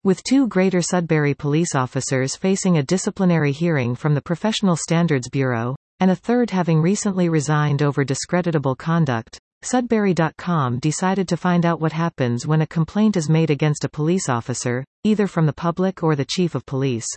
with 2 Greater Sudbury police officers facing a disciplinary hearing from the Professional Standards Bureau, and a third having recently resigned over discreditable conduct, Sudbury.com decided to find out what happens when a complaint is made against a police officer, either from the public or the Chief of Police.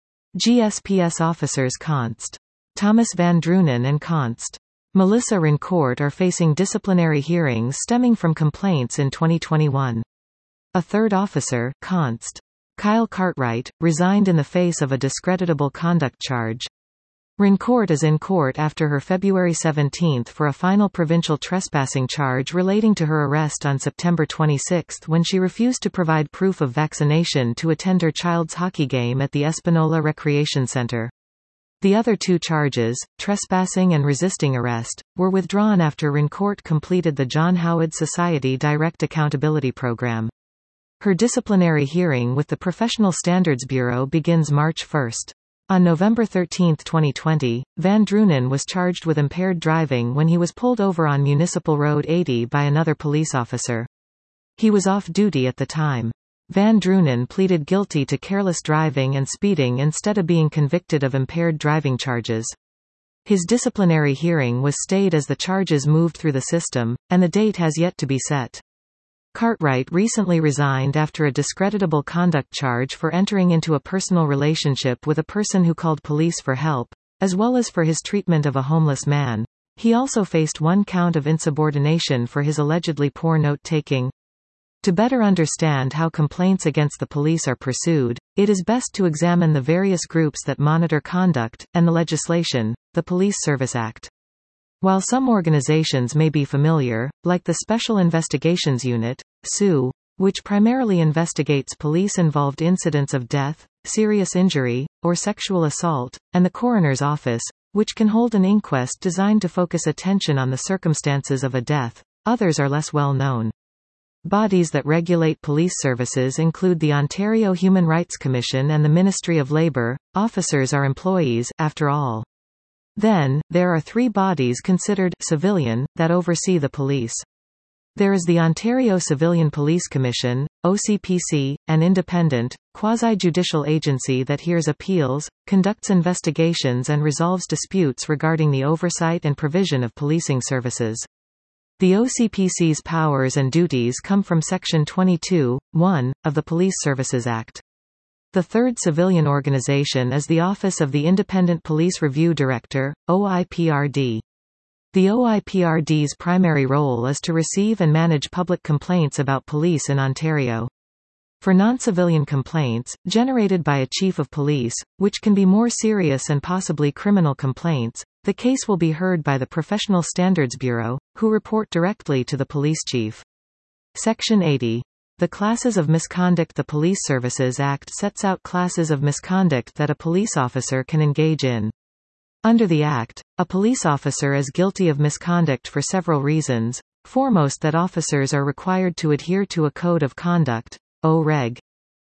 GSPS officers Const. Thomas Van Drunen and Const. Melissa Rincourt are facing disciplinary hearings stemming from complaints in 2021. A third officer, Const. Kyle Cartwright, resigned in the face of a discreditable conduct charge. Rincourt is in court after her February 17 for a final provincial trespassing charge relating to her arrest on September 26 when she refused to provide proof of vaccination to attend her child's hockey game at the Espanola Recreation Centre. The other 2 charges, trespassing and resisting arrest, were withdrawn after Rincourt completed the John Howard Society Direct Accountability Program. Her disciplinary hearing with the Professional Standards Bureau begins March 1. On November 13, 2020, Van Drunen was charged with impaired driving when he was pulled over on Municipal Road 80 by another police officer. He was off duty at the time. Van Drunen pleaded guilty to careless driving and speeding instead of being convicted of impaired driving charges. His disciplinary hearing was stayed as the charges moved through the system, and the date has yet to be set. Cartwright recently resigned after a discreditable conduct charge for entering into a personal relationship with a person who called police for help, as well as for his treatment of a homeless man. He also faced 1 count of insubordination for his allegedly poor note-taking. To better understand how complaints against the police are pursued, it is best to examine the various groups that monitor conduct, and the legislation, the Police Service Act. While some organizations may be familiar, like the Special Investigations Unit, SU, which primarily investigates police-involved incidents of death, serious injury, or sexual assault, and the Coroner's Office, which can hold an inquest designed to focus attention on the circumstances of a death, others are less well known. Bodies that regulate police services include the Ontario Human Rights Commission and the Ministry of Labour. Officers are employees, after all. Then, there are 3 bodies considered civilian that oversee the police. There is the Ontario Civilian Police Commission, OCPC, an independent, quasi-judicial agency that hears appeals, conducts investigations and resolves disputes regarding the oversight and provision of policing services. The OCPC's powers and duties come from Section 22(1) of the Police Services Act. The third civilian organization is the Office of the Independent Police Review Director, OIPRD. The OIPRD's primary role is to receive and manage public complaints about police in Ontario. For non-civilian complaints, generated by a chief of police, which can be more serious and possibly criminal complaints, the case will be heard by the Professional Standards Bureau, who report directly to the police chief. Section 80. The Classes of Misconduct. The Police Services Act sets out classes of misconduct that a police officer can engage in. Under the Act, a police officer is guilty of misconduct for several reasons, foremost that officers are required to adhere to a code of conduct, O.Reg.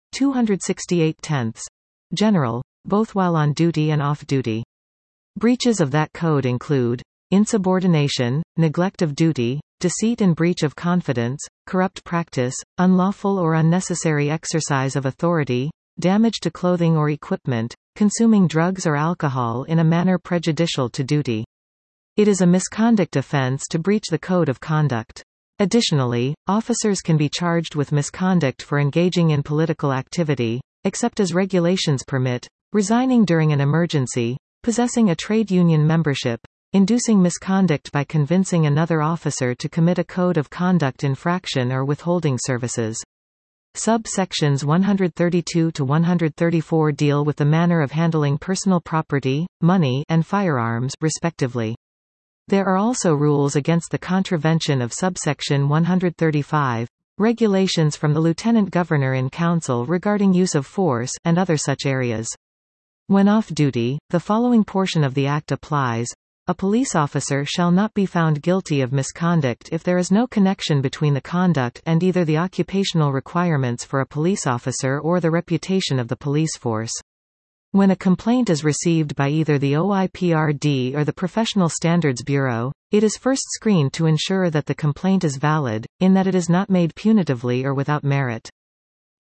268-10, general, both while on duty and off duty. Breaches of that code include insubordination, neglect of duty, deceit and breach of confidence, corrupt practice, unlawful or unnecessary exercise of authority, damage to clothing or equipment, consuming drugs or alcohol in a manner prejudicial to duty. It is a misconduct offense to breach the code of conduct. Additionally, officers can be charged with misconduct for engaging in political activity, except as regulations permit, resigning during an emergency, possessing a trade union membership, inducing misconduct by convincing another officer to commit a code of conduct infraction or withholding services. Subsections 132 to 134 deal with the manner of handling personal property, money, and firearms, respectively. There are also rules against the contravention of subsection 135, regulations from the Lieutenant Governor in Council regarding use of force, and other such areas. When off duty, the following portion of the Act applies. A police officer shall not be found guilty of misconduct if there is no connection between the conduct and either the occupational requirements for a police officer or the reputation of the police force. When a complaint is received by either the OIPRD or the Professional Standards Bureau, it is first screened to ensure that the complaint is valid, in that it is not made punitively or without merit.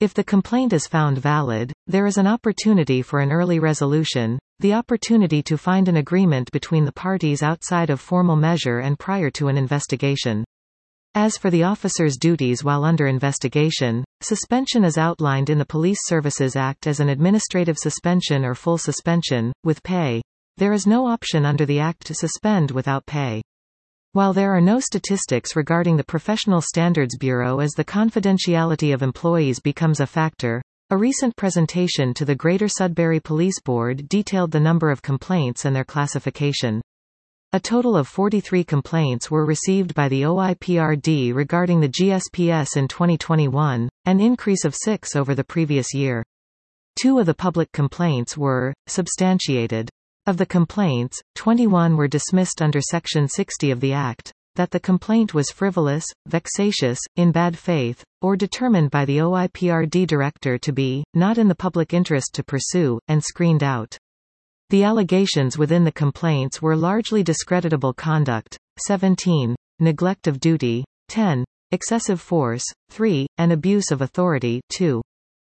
If the complaint is found valid, there is an opportunity for an early resolution, the opportunity to find an agreement between the parties outside of formal measure and prior to an investigation. As for the officer's duties while under investigation, suspension is outlined in the Police Services Act as an administrative suspension or full suspension, with pay. There is no option under the Act to suspend without pay. While there are no statistics regarding the Professional Standards Bureau as the confidentiality of employees becomes a factor, a recent presentation to the Greater Sudbury Police Board detailed the number of complaints and their classification. A total of 43 complaints were received by the OIPRD regarding the GSPS in 2021, an increase of 6 over the previous year. 2 of the public complaints were substantiated. Of the complaints, 21 were dismissed under Section 60 of the Act, that the complaint was frivolous, vexatious, in bad faith, or determined by the OIPRD director to be, not in the public interest to pursue, and screened out. The allegations within the complaints were largely discreditable conduct, 17, neglect of duty, 10, excessive force, 3, and abuse of authority, 2.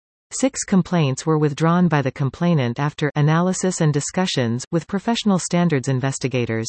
6 complaints were withdrawn by the complainant after analysis and discussions with professional standards investigators.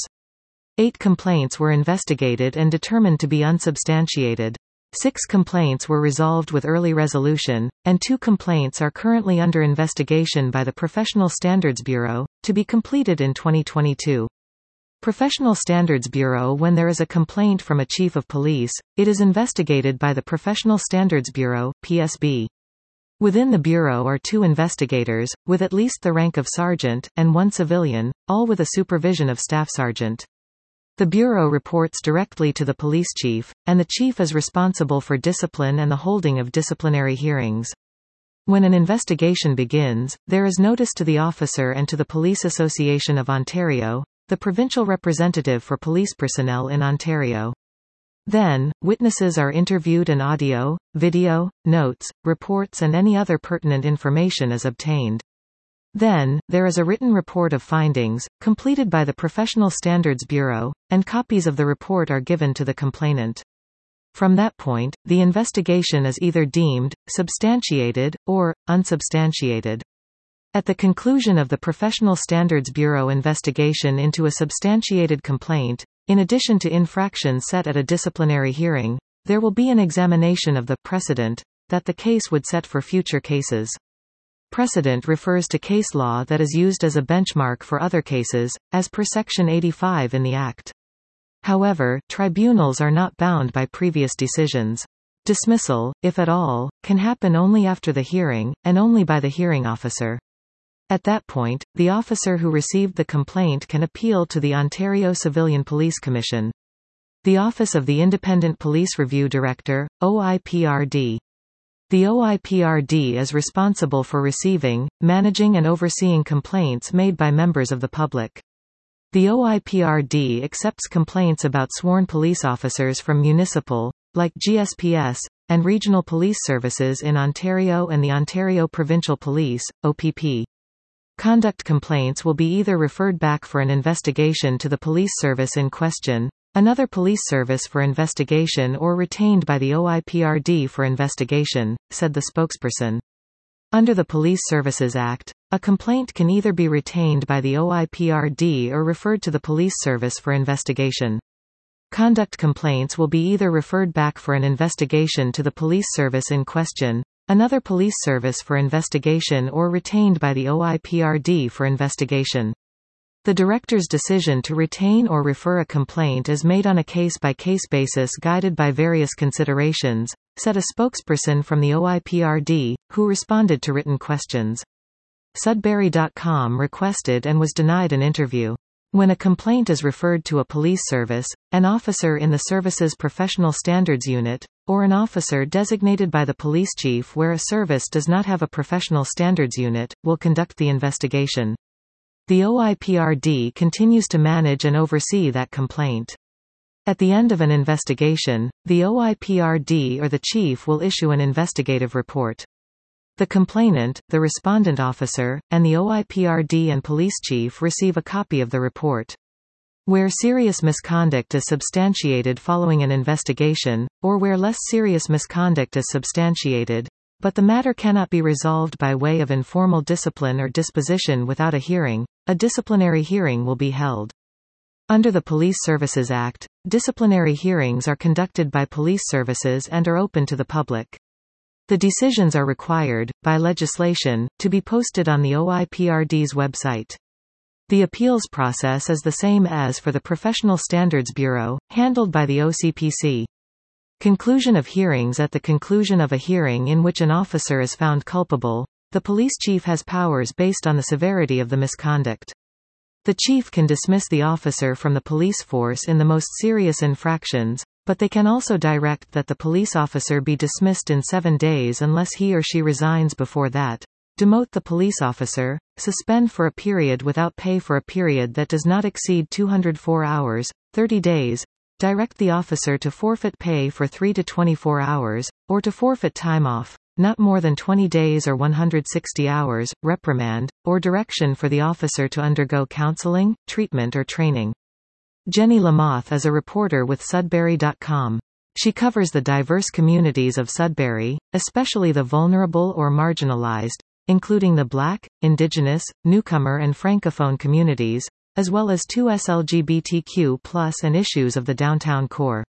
8 complaints were investigated and determined to be unsubstantiated. 6 complaints were resolved with early resolution, and 2 complaints are currently under investigation by the Professional Standards Bureau, to be completed in 2022. Professional Standards Bureau. When there is a complaint from a chief of police, it is investigated by the Professional Standards Bureau, PSB. Within the Bureau are 2 investigators, with at least the rank of sergeant, and 1 civilian, all with a supervision of staff sergeant. The Bureau reports directly to the police chief, and the chief is responsible for discipline and the holding of disciplinary hearings. When an investigation begins, there is notice to the officer and to the Police Association of Ontario, the provincial representative for police personnel in Ontario. Then, witnesses are interviewed and audio, video, notes, reports and any other pertinent information is obtained. Then, there is a written report of findings, completed by the Professional Standards Bureau, and copies of the report are given to the complainant. From that point, the investigation is either deemed substantiated, or unsubstantiated. At the conclusion of the Professional Standards Bureau investigation into a substantiated complaint, in addition to infractions set at a disciplinary hearing, there will be an examination of the precedent that the case would set for future cases. Precedent refers to case law that is used as a benchmark for other cases, as per Section 85 in the Act. However, tribunals are not bound by previous decisions. Dismissal, if at all, can happen only after the hearing, and only by the hearing officer. At that point, the officer who received the complaint can appeal to the Ontario Civilian Police Commission. The Office of the Independent Police Review Director, OIPRD. The OIPRD is responsible for receiving, managing and overseeing complaints made by members of the public. The OIPRD accepts complaints about sworn police officers from municipal, like GSPS, and regional police services in Ontario and the Ontario Provincial Police, OPP. Conduct complaints will be either referred back for an investigation to the police service in question, another police service for investigation, or retained by the OIPRD for investigation, said the spokesperson. Under the Police Services Act, a complaint can either be retained by the OIPRD or referred to the police service for investigation. Conduct complaints will be either referred back for an investigation to the police service in question, another police service for investigation, or retained by the OIPRD for investigation. The director's decision to retain or refer a complaint is made on a case-by-case basis guided by various considerations, said a spokesperson from the OIPRD, who responded to written questions. Sudbury.com requested and was denied an interview. When a complaint is referred to a police service, an officer in the service's professional standards unit, or an officer designated by the police chief where a service does not have a professional standards unit, will conduct the investigation. The OIPRD continues to manage and oversee that complaint. At the end of an investigation, the OIPRD or the chief will issue an investigative report. The complainant, the respondent officer, and the OIPRD and police chief receive a copy of the report. Where serious misconduct is substantiated following an investigation, or where less serious misconduct is substantiated, but the matter cannot be resolved by way of informal discipline or disposition without a hearing, a disciplinary hearing will be held. Under the Police Services Act, disciplinary hearings are conducted by police services and are open to the public. The decisions are required, by legislation, to be posted on the OIPRD's website. The appeals process is the same as for the Professional Standards Bureau, handled by the OCPC. Conclusion of hearings. At the conclusion of a hearing in which an officer is found culpable, the police chief has powers based on the severity of the misconduct. The chief can dismiss the officer from the police force in the most serious infractions, but they can also direct that the police officer be dismissed in 7 days unless he or she resigns before that, demote the police officer, suspend for a period without pay for a period that does not exceed 204 hours, 30 days, direct the officer to forfeit pay for 3 to 24 hours, or to forfeit time off, not more than 20 days or 160 hours, reprimand, or direction for the officer to undergo counseling, treatment or training. Jenny Lamoth is a reporter with Sudbury.com. She covers the diverse communities of Sudbury, especially the vulnerable or marginalized, including the Black, Indigenous, newcomer and Francophone communities, as well as 2S LGBTQ+ and issues of the downtown core.